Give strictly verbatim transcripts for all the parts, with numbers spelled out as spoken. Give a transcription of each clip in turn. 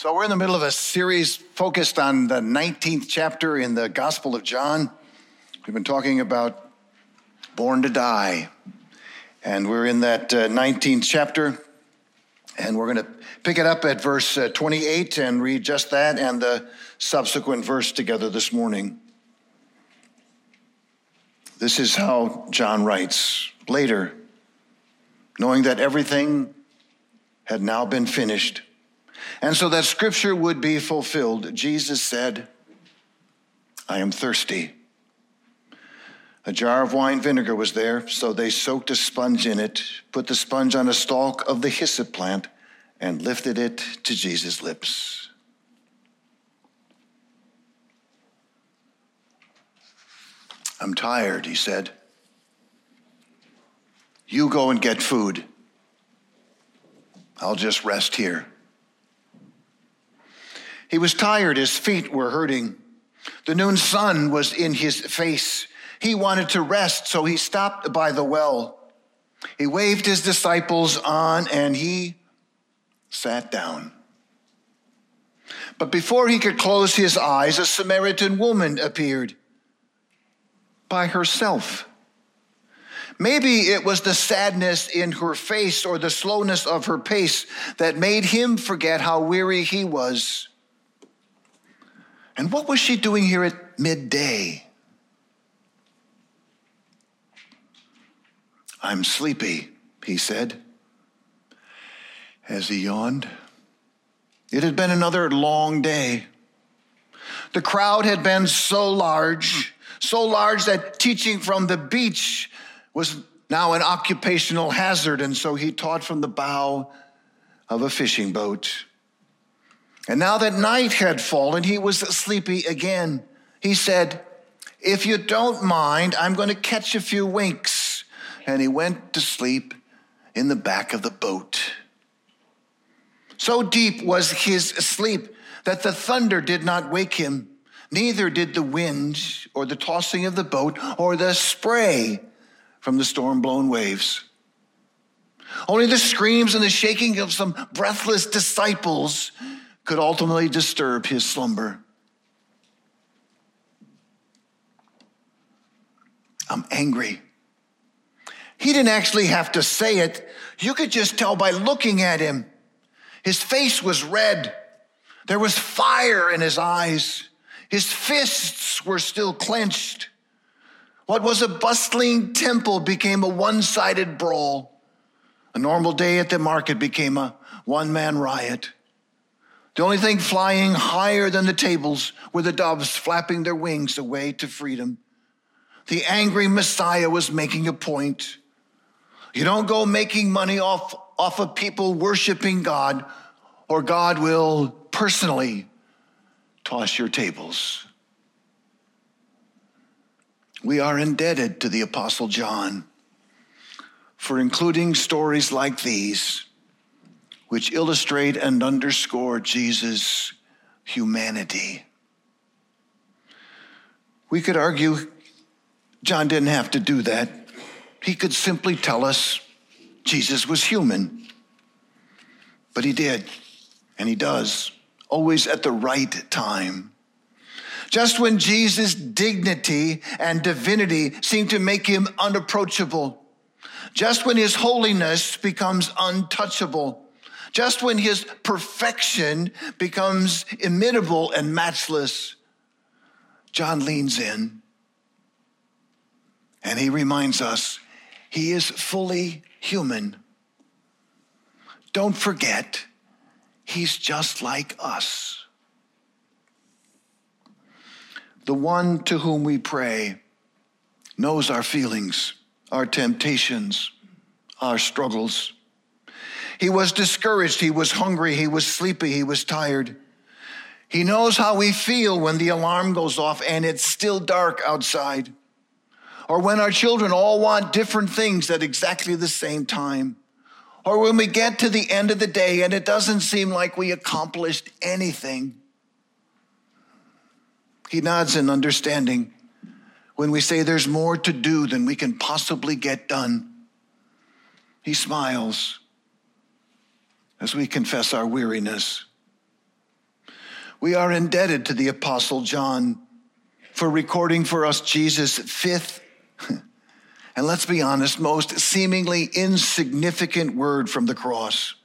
So we're in the middle of a series focused on the nineteenth chapter in the Gospel of John. We've been talking about born to die. And we're in that uh, nineteenth chapter. And we're going to pick it up at verse uh, twenty-eight and read just that and the subsequent verse together this morning. This is how John writes. Later, knowing that everything had now been finished, and so that scripture would be fulfilled, Jesus said, I am thirsty. A jar of wine vinegar was there, so they soaked a sponge in it, put the sponge on a stalk of the hyssop plant, and lifted it to Jesus' lips. I'm tired, he said. You go and get food. I'll just rest here. He was tired, his feet were hurting. The noon sun was in his face. He wanted to rest, so he stopped by the well. He waved his disciples on and he sat down. But before he could close his eyes, a Samaritan woman appeared by herself. Maybe it was the sadness in her face or the slowness of her pace that made him forget how weary he was. And what was she doing here at midday? I'm sleepy, he said, as he yawned. It had been another long day. The crowd had been so large, so large that teaching from the beach was now an occupational hazard, and so he taught from the bow of a fishing boat. And now that night had fallen, he was sleepy again. He said, if you don't mind, I'm going to catch a few winks. And he went to sleep in the back of the boat. So deep was his sleep that the thunder did not wake him. Neither did the wind or the tossing of the boat or the spray from the storm-blown waves. Only the screams and the shaking of some breathless disciples could ultimately disturb his slumber. I'm angry. He didn't actually have to say it. You could just tell by looking at him. His face was red. There was fire in his eyes. His fists were still clenched. What was a bustling temple became a one-sided brawl. A normal day at the market became a one-man riot. The only thing flying higher than the tables were the doves flapping their wings away to freedom. The angry Messiah was making a point. You don't go making money off, off of people worshiping God, or God will personally toss your tables. We are indebted to the Apostle John for including stories like these, which illustrate and underscore Jesus' humanity. We could argue John didn't have to do that. He could simply tell us Jesus was human. But he did, and he does, always at the right time. Just when Jesus' dignity and divinity seem to make him unapproachable, just when his holiness becomes untouchable, just when his perfection becomes imitable and matchless, John leans in and he reminds us he is fully human. Don't forget, he's just like us. The one to whom we pray knows our feelings, our temptations, our struggles. He was discouraged, he was hungry, he was sleepy, he was tired. He knows how we feel when the alarm goes off and it's still dark outside, or when our children all want different things at exactly the same time, or when we get to the end of the day and it doesn't seem like we accomplished anything. He nods in understanding when we say there's more to do than we can possibly get done. He smiles as we confess our weariness. We are indebted to the Apostle John for recording for us Jesus' fifth, and let's be honest, most seemingly insignificant word from the cross.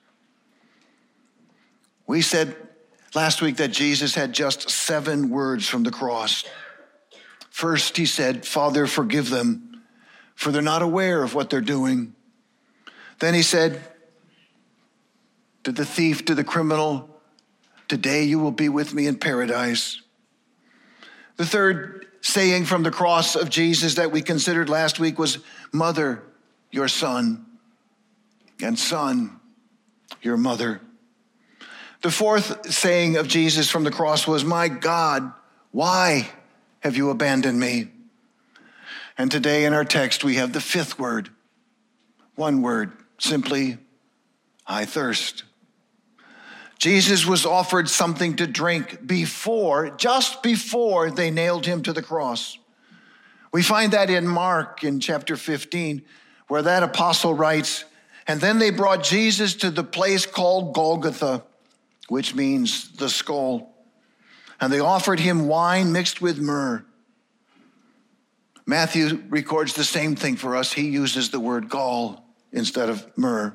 We said last week that Jesus had just seven words from the cross. First, he said, "Father, forgive them, for they're not aware of what they're doing." Then he said to the thief, to the criminal, "Today you will be with me in paradise." The third saying from the cross of Jesus that we considered last week was, "Mother, your son, and son, your mother." The fourth saying of Jesus from the cross was, "My God, why have you abandoned me?" And today in our text, we have the fifth word, one word, simply, "I thirst." Jesus was offered something to drink before, just before they nailed him to the cross. We find that in Mark in chapter fifteen, where that apostle writes, "And then they brought Jesus to the place called Golgotha," which means the skull. "And they offered him wine mixed with myrrh." Matthew records the same thing for us. He uses the word gall instead of myrrh.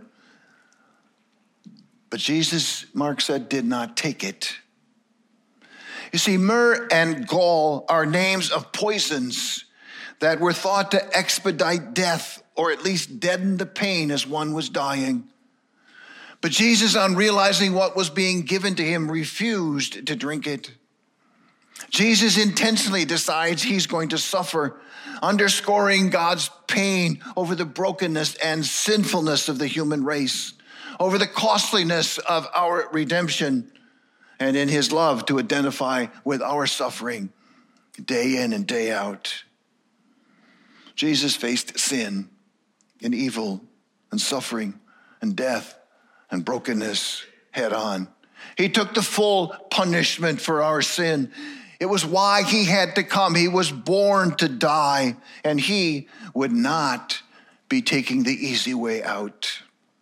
But Jesus, Mark said, did not take it. You see, myrrh and gall are names of poisons that were thought to expedite death or at least deaden the pain as one was dying. But Jesus, on realizing what was being given to him, refused to drink it. Jesus intentionally decides he's going to suffer, underscoring God's pain over the brokenness and sinfulness of the human race, over the costliness of our redemption, and in his love to identify with our suffering day in and day out. Jesus faced sin and evil and suffering and death and brokenness head on. He took the full punishment for our sin. It was why he had to come. He was born to die, and he would not be taking the easy way out.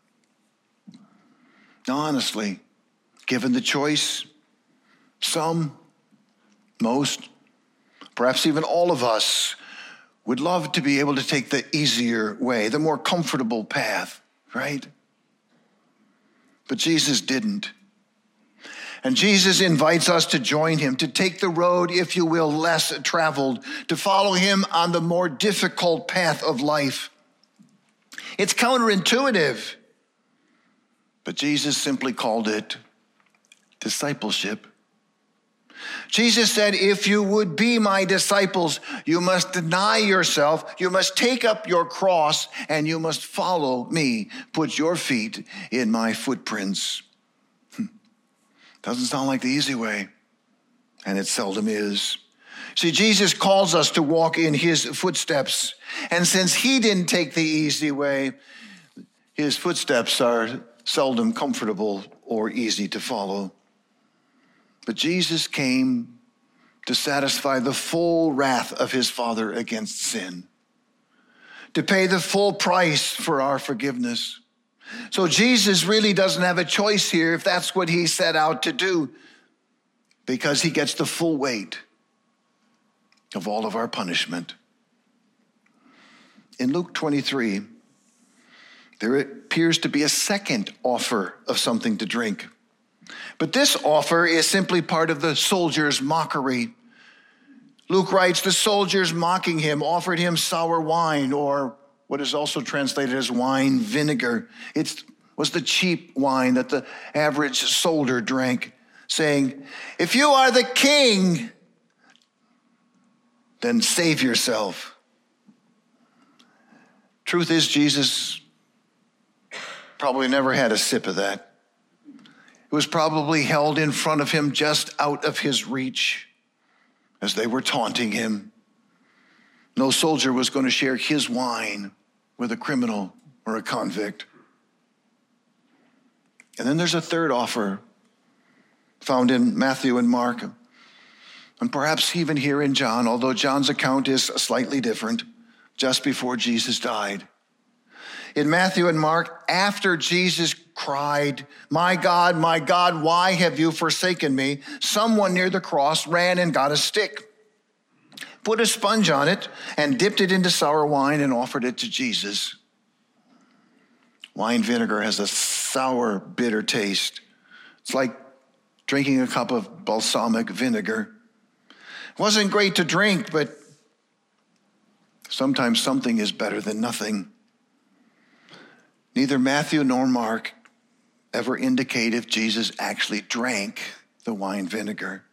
Now, honestly, given the choice, some, most, perhaps even all of us would love to be able to take the easier way, the more comfortable path, right? But Jesus didn't. And Jesus invites us to join him, to take the road, if you will, less traveled, to follow him on the more difficult path of life. It's counterintuitive, but Jesus simply called it discipleship. Jesus said, "If you would be my disciples, you must deny yourself, you must take up your cross, and you must follow me. Put your feet in my footprints." Doesn't sound like the easy way, and it seldom is. See, Jesus calls us to walk in his footsteps, and since he didn't take the easy way, his footsteps are seldom comfortable or easy to follow. But Jesus came to satisfy the full wrath of his Father against sin, to pay the full price for our forgiveness. So Jesus really doesn't have a choice here if that's what he set out to do, because he gets the full weight of all of our punishment. In Luke twenty-three, there appears to be a second offer of something to drink. But this offer is simply part of the soldiers' mockery. Luke writes, the soldiers mocking him offered him sour wine, or what is also translated as wine vinegar. It was the cheap wine that the average soldier drank, saying, "If you are the king, then save yourself." Truth is, Jesus probably never had a sip of that. It was probably held in front of him just out of his reach as they were taunting him. No soldier was going to share his wine with a criminal or a convict. And then there's a third offer found in Matthew and Mark, and perhaps even here in John, although John's account is slightly different, just before Jesus died. In Matthew and Mark, after Jesus cried, "My God, my God, why have you forsaken me?" someone near the cross ran and got a stick, put a sponge on it, and dipped it into sour wine and offered it to Jesus. Wine vinegar has a sour, bitter taste. It's like drinking a cup of balsamic vinegar. It wasn't great to drink, but sometimes something is better than nothing. Neither Matthew nor Mark ever indicate if Jesus actually drank the wine vinegar.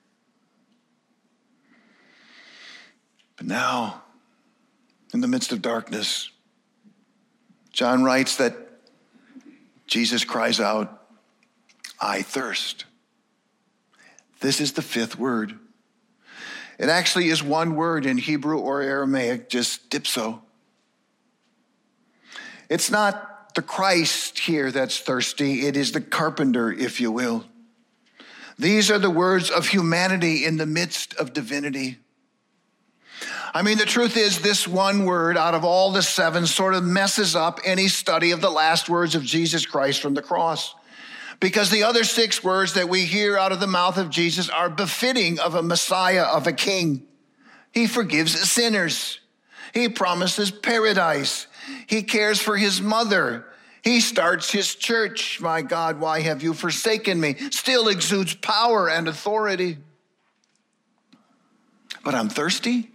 But now, in the midst of darkness, John writes that Jesus cries out, "I thirst." This is the fifth word. It actually is one word in Hebrew or Aramaic, just dipso. It's not the Christ here that's thirsty. It is the carpenter, if you will. These are the words of humanity in the midst of divinity. I mean, the truth is, this one word out of all the seven sort of messes up any study of the last words of Jesus Christ from the cross. Because the other six words that we hear out of the mouth of Jesus are befitting of a Messiah, of a king. He forgives sinners. He promises paradise. He cares for his mother. He starts his church. "My God, why have you forsaken me?" Still exudes power and authority. But I'm thirsty.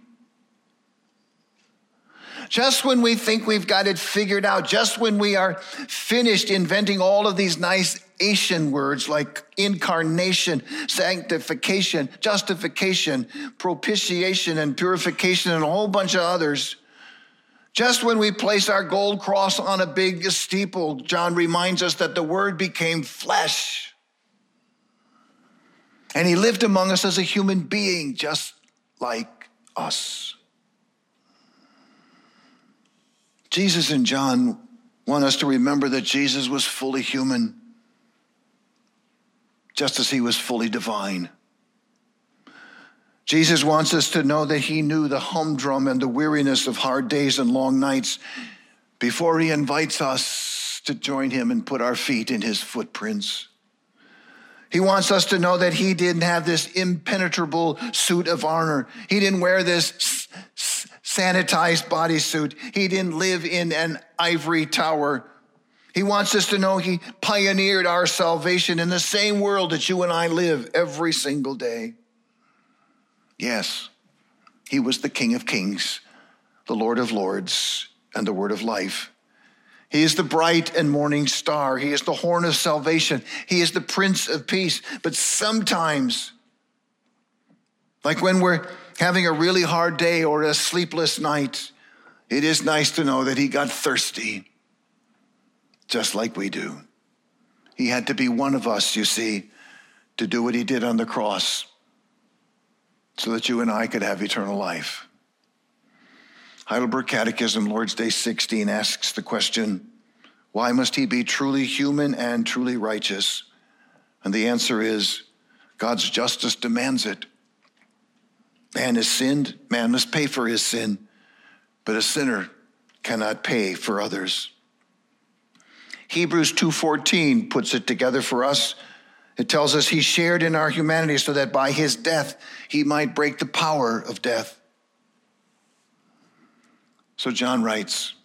Just when we think we've got it figured out, just when we are finished inventing all of these nice Asian words like incarnation, sanctification, justification, propitiation, and purification, and a whole bunch of others, just when we place our gold cross on a big steeple, John reminds us that the Word became flesh. And he lived among us as a human being, just like us. Jesus and John want us to remember that Jesus was fully human, just as he was fully divine. Jesus wants us to know that he knew the humdrum and the weariness of hard days and long nights before he invites us to join him and put our feet in his footprints. He wants us to know that he didn't have this impenetrable suit of armor. He didn't wear this sanitized bodysuit. He didn't live in an ivory tower. He wants us to know he pioneered our salvation in the same world that you and I live every single day. Yes, he was the King of Kings, the Lord of Lords, and the Word of life. He is the bright and morning star. He is the horn of salvation. He is the Prince of Peace. But sometimes, like when we're having a really hard day or a sleepless night, it is nice to know that he got thirsty, just like we do. He had to be one of us, you see, to do what he did on the cross, so that you and I could have eternal life. Heidelberg Catechism, Lord's Day sixteen, asks the question, why must he be truly human and truly righteous? And the answer is, God's justice demands it. Man has sinned, man must pay for his sin, but a sinner cannot pay for others. Hebrews two fourteen puts it together for us. It tells us he shared in our humanity so that by his death, he might break the power of death. So John writes,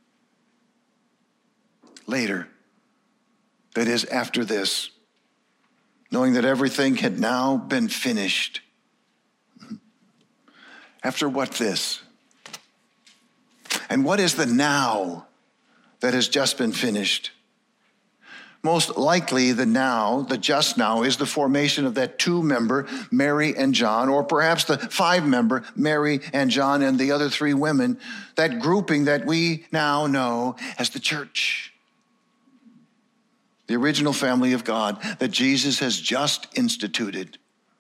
later, that is after this, knowing that everything had now been finished. After what this? And what is the now that has just been finished? Most likely the now, the just now, is the formation of that two-member, Mary and John, or perhaps the five-member, Mary and John and the other three women, that grouping that we now know as the church. The original family of God that Jesus has just instituted.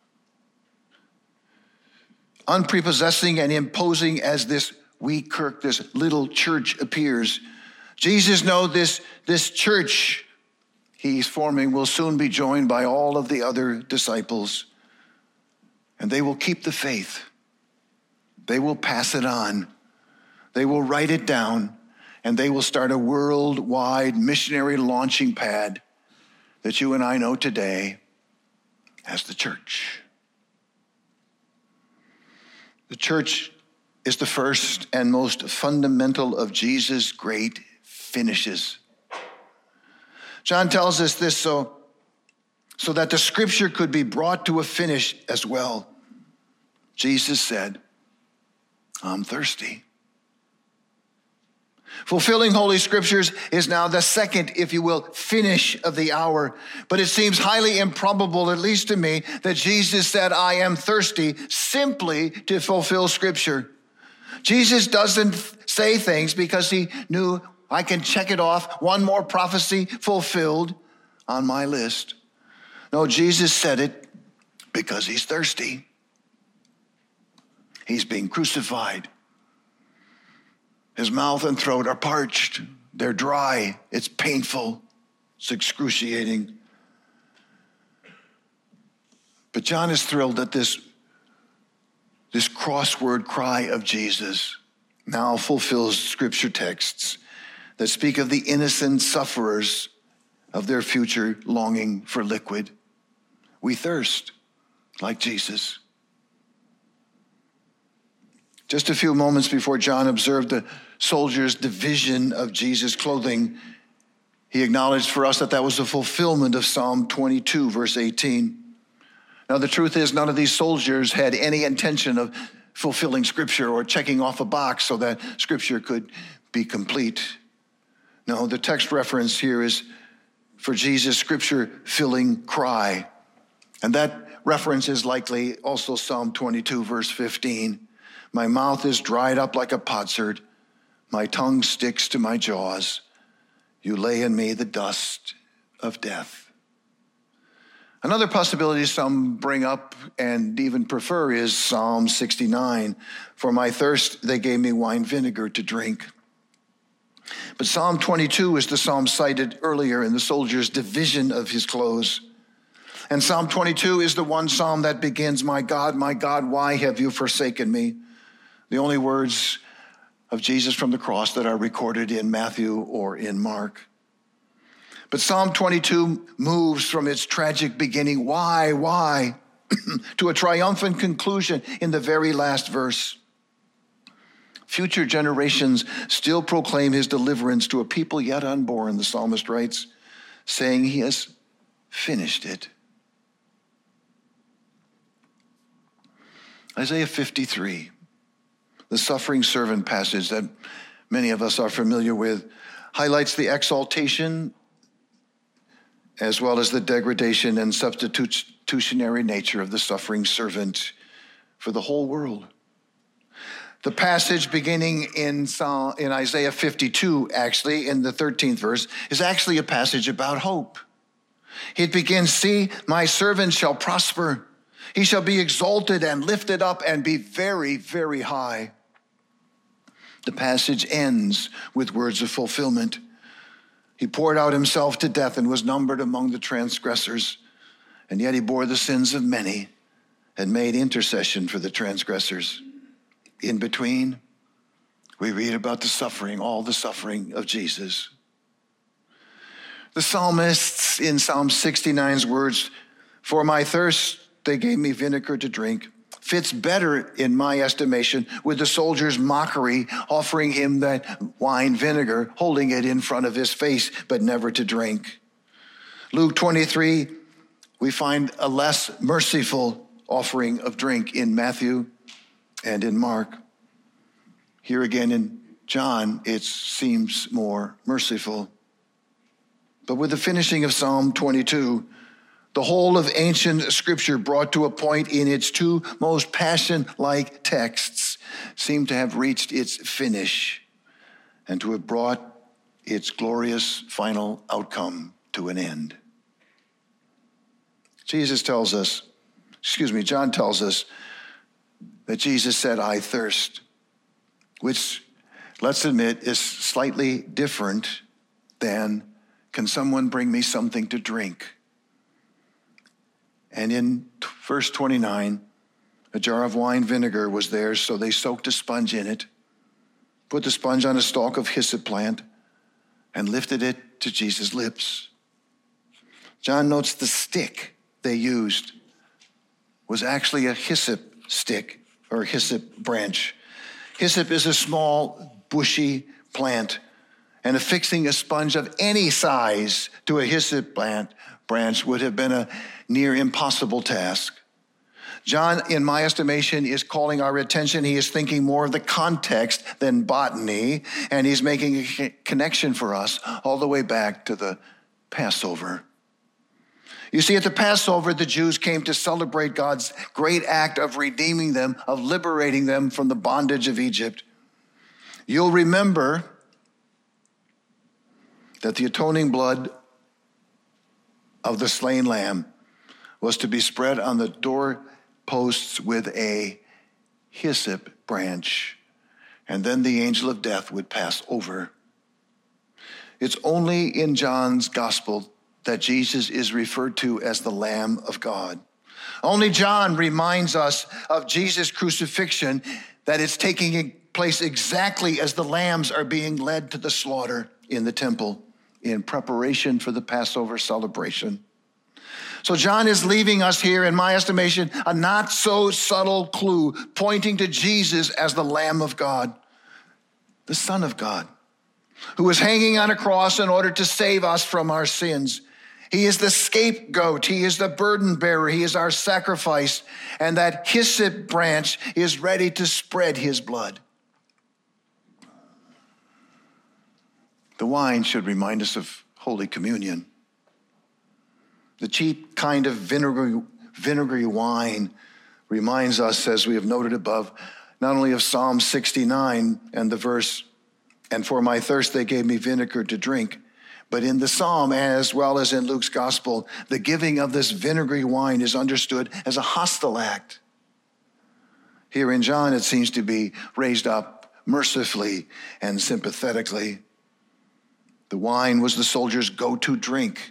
Unprepossessing and imposing as this wee kirk, this little church appears, Jesus knows this, this church he's forming will soon be joined by all of the other disciples, and they will keep the faith. They will pass it on. They will write it down, and they will start a worldwide missionary launching pad that you and I know today as the church. The church is the first and most fundamental of Jesus' great finishes. John tells us this so, so that the scripture could be brought to a finish as well. Jesus said, I'm thirsty. Fulfilling Holy Scriptures is now the second, if you will, finish of the hour. But it seems highly improbable, at least to me, that Jesus said, I am thirsty, simply to fulfill Scripture. Jesus doesn't say things because he knew, I can check it off, one more prophecy fulfilled on my list. No, Jesus said it because he's thirsty. He's being crucified. His mouth and throat are parched. They're dry. It's painful. It's excruciating. But John is thrilled that this, this crossword cry of Jesus now fulfills scripture texts that speak of the innocent sufferers of their future longing for liquid. We thirst like Jesus. Just a few moments before John observed the soldier's division of Jesus' clothing, he acknowledged for us that that was a fulfillment of Psalm twenty-two, verse eighteen. Now, the truth is, none of these soldiers had any intention of fulfilling Scripture or checking off a box so that Scripture could be complete. No, the text reference here is for Jesus' Scripture-filling cry. And that reference is likely also Psalm twenty-two, verse fifteen. My mouth is dried up like a potsherd. My tongue sticks to my jaws. You lay in me the dust of death. Another possibility some bring up and even prefer is Psalm sixty-nine. For my thirst, they gave me wine vinegar to drink. But Psalm twenty-two is the psalm cited earlier in the soldier's division of his clothes. And Psalm twenty-two is the one psalm that begins, my God, my God, why have you forsaken me? The only words of Jesus from the cross that are recorded in Matthew or in Mark. But Psalm twenty-two moves from its tragic beginning, why, why, to a triumphant conclusion in the very last verse. Future generations still proclaim his deliverance to a people yet unborn, the psalmist writes, saying he has finished it. Isaiah fifty-three. The suffering servant passage that many of us are familiar with highlights the exaltation as well as the degradation and substitutionary nature of the suffering servant for the whole world. The passage beginning in, Psalm, in Isaiah fifty-two, actually, in the thirteenth verse, is actually a passage about hope. It begins, see, my servant shall prosper. He shall be exalted and lifted up and be very, very high. The passage ends with words of fulfillment. He poured out himself to death and was numbered among the transgressors, and yet he bore the sins of many and made intercession for the transgressors. In between, we read about the suffering, all the suffering of Jesus. The psalmists in Psalm sixty-nine's words, for my thirst, they gave me vinegar to drink, fits better, in my estimation, with the soldier's mockery, offering him that wine vinegar, holding it in front of his face, but never to drink. Luke twenty-three, we find a less merciful offering of drink in Matthew and in Mark. Here again in John, it seems more merciful. But with the finishing of Psalm twenty-two, the whole of ancient scripture brought to a point in its two most passion-like texts seemed to have reached its finish and to have brought its glorious final outcome to an end. Jesus tells us, excuse me, John tells us that Jesus said, I thirst, which, let's admit, is slightly different than, can someone bring me something to drink? And in verse twenty-nine, a jar of wine vinegar was theirs, so they soaked a sponge in it put the sponge on a stalk of hyssop plant, and lifted it to Jesus' lips. John notes the stick they used was actually a hyssop stick or hyssop branch. Hyssop is a small, bushy plant, and affixing a sponge of any size to a hyssop plant branch would have been a near impossible task. John, in my estimation, is calling our attention. He is thinking more of the context than botany, and he's making a connection for us all the way back to the Passover. You see, at the Passover, the Jews came to celebrate God's great act of redeeming them, of liberating them from the bondage of Egypt. You'll remember that the atoning blood of the slain lamb was to be spread on the doorposts with a hyssop branch, and then the angel of death would pass over. It's only in John's gospel that Jesus is referred to as the Lamb of God. Only John reminds us of Jesus' crucifixion, that it's taking place exactly as the lambs are being led to the slaughter in the temple in preparation for the Passover celebration. So John is leaving us here, in my estimation, a not so subtle clue pointing to Jesus as the Lamb of God, the Son of God, who was hanging on a cross in order to save us from our sins. He is the scapegoat. He is the burden bearer. He is our sacrifice. And that hyssop branch is ready to spread his blood. The wine should remind us of Holy Communion. The cheap kind of vinegary, vinegary wine reminds us, as we have noted above, not only of Psalm sixty-nine and the verse, "And for my thirst they gave me vinegar to drink," but in the psalm, as well as in Luke's gospel, the giving of this vinegary wine is understood as a hostile act. Here in John, it seems to be raised up mercifully and sympathetically. The wine was the soldiers' go-to drink.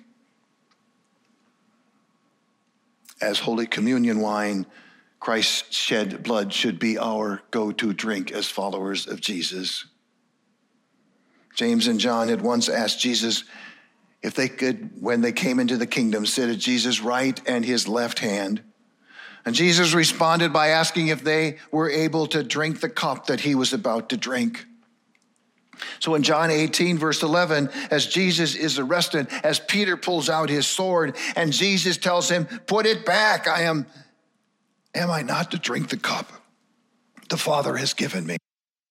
As Holy Communion wine, Christ's shed blood should be our go-to drink as followers of Jesus. James and John had once asked Jesus if they could, when they came into the kingdom, sit at Jesus' right and his left hand. And Jesus responded by asking if they were able to drink the cup that he was about to drink. So in John eighteen, verse eleven, as Jesus is arrested, as Peter pulls out his sword, and Jesus tells him, "Put it back. I am, am I not to drink the cup the Father has given me?" It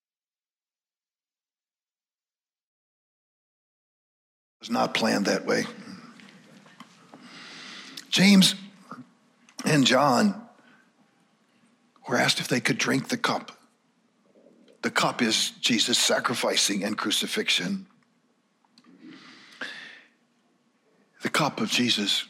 was not planned that way. James and John were asked if they could drink the cup. The cup is Jesus' sacrificing and crucifixion. The cup of Jesus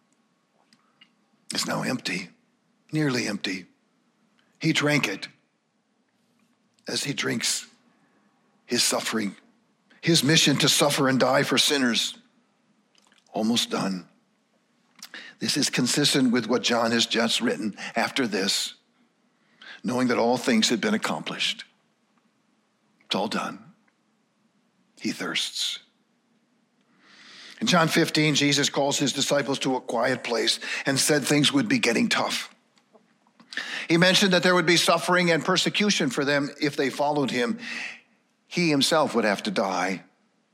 is now empty, nearly empty. He drank it as he drinks his suffering, his mission to suffer and die for sinners. Almost done. This is consistent with what John has just written after this, knowing that all things had been accomplished. It's all done. He thirsts. In John fifteen, Jesus calls his disciples to a quiet place and said things would be getting tough. He mentioned that there would be suffering and persecution for them if they followed him. He himself would have to die.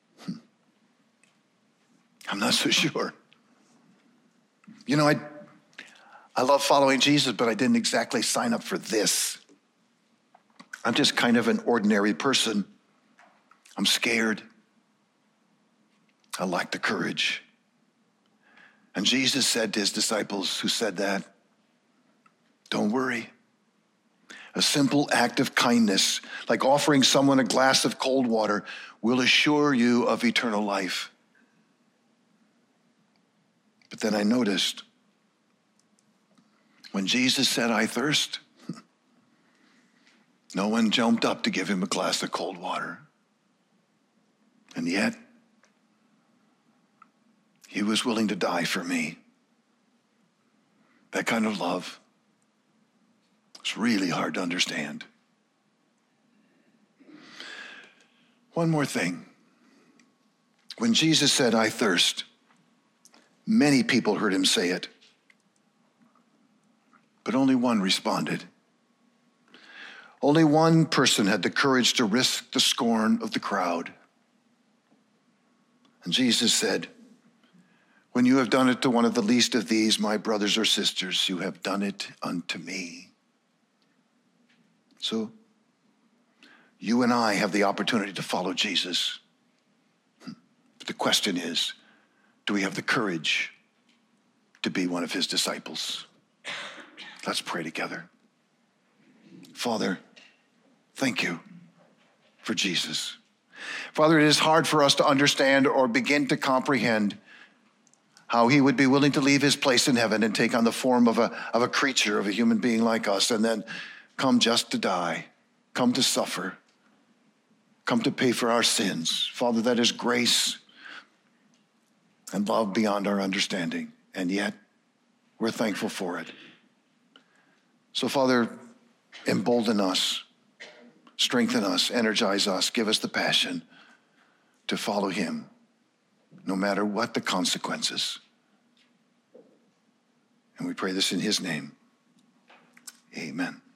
I'm not so sure. You know, I, I love following Jesus, but I didn't exactly sign up for this. I'm just kind of an ordinary person. I'm scared. I lack the courage. And Jesus said to his disciples who said that, "Don't worry. A simple act of kindness, like offering someone a glass of cold water, will assure you of eternal life." But then I noticed, when Jesus said, "I thirst," no one jumped up to give him a glass of cold water. And yet, he was willing to die for me. That kind of love is really hard to understand. One more thing. When Jesus said, "I thirst," many people heard him say it, but only one responded. Only one person had the courage to risk the scorn of the crowd. And Jesus said, "When you have done it to one of the least of these, my brothers or sisters, you have done it unto me." So you and I have the opportunity to follow Jesus. But the question is, do we have the courage to be one of his disciples? Let's pray together. Father, thank you for Jesus. Father, it is hard for us to understand or begin to comprehend how he would be willing to leave his place in heaven and take on the form of a, of a creature, of a human being like us, and then come just to die, come to suffer, come to pay for our sins. Father, that is grace and love beyond our understanding, and yet we're thankful for it. So, Father, embolden us, strengthen us, energize us, give us the passion to follow him, no matter what the consequences. And we pray this in his name. Amen.